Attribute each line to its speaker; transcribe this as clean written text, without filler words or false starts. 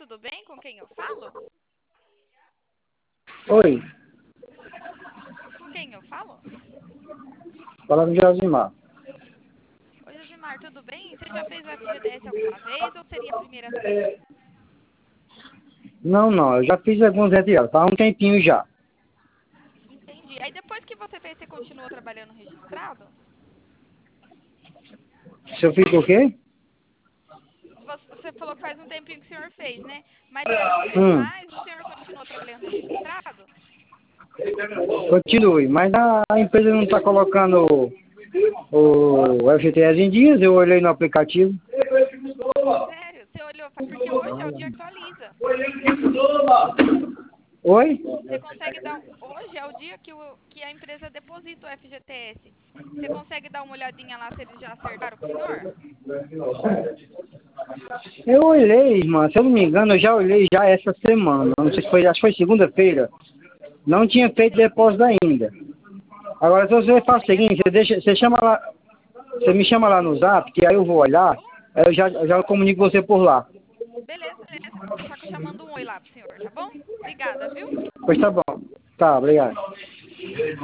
Speaker 1: tudo bem? Com quem eu falo?
Speaker 2: Oi,
Speaker 1: Com quem eu falo?
Speaker 2: falando de Josimar.
Speaker 1: Oi, Josimar, tudo bem? Você já fez o FGTS alguma vez ou seria a primeira vez?
Speaker 2: Não, eu já fiz alguns retirados, faz um tempinho já.
Speaker 1: Entendi. Aí depois que você fez, você continuou trabalhando registrado?
Speaker 2: Se eu fiz o quê?
Speaker 1: Você falou que faz um tempinho que o senhor fez, né? Mas você não fez
Speaker 2: Hum,
Speaker 1: mais? O senhor continuou trabalhando registrado?
Speaker 2: continue, mas a empresa não está colocando o FGTS em dias, eu olhei no aplicativo.
Speaker 1: Sério? Você olhou? Porque hoje é o dia que atualiza.
Speaker 2: Oi?
Speaker 1: Você consegue dar. Hoje é o dia que a empresa deposita o FGTS. Você consegue dar uma olhadinha lá se eles já acertaram com o senhor?
Speaker 2: Eu olhei, mano, se eu não me engano, eu já olhei já essa semana. Não sei se foi, acho que foi segunda-feira. Não tinha feito depósito ainda. Agora, se você
Speaker 1: Nossa,
Speaker 2: faz o
Speaker 1: aí é
Speaker 2: seguinte,
Speaker 1: foda.
Speaker 2: você chama lá, você me chama lá no Zap, que aí eu vou olhar, aí eu já comunico você por lá.
Speaker 1: Beleza, beleza. Pode deixar que eu já mando um oi lá pro senhor, tá bom? Obrigada, viu?
Speaker 2: Pois tá bom. Tá, obrigado.